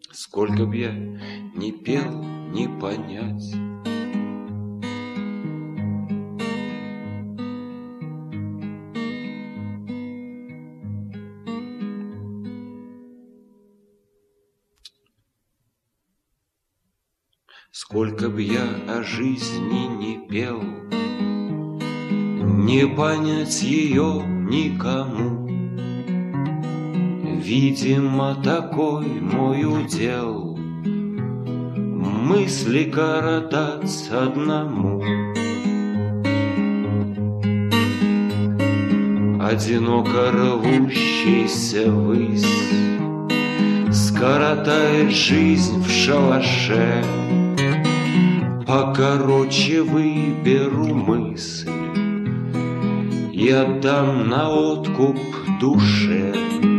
Сколько б я ни пел, не понять. Сколько б я о жизни не пел, не понять ее никому. Видимо, такой мой удел мысли коротать одному. Одиноко рвущийся ввысь скоротает жизнь в шалаше. Покороче выберу мысль и отдам на откуп душе.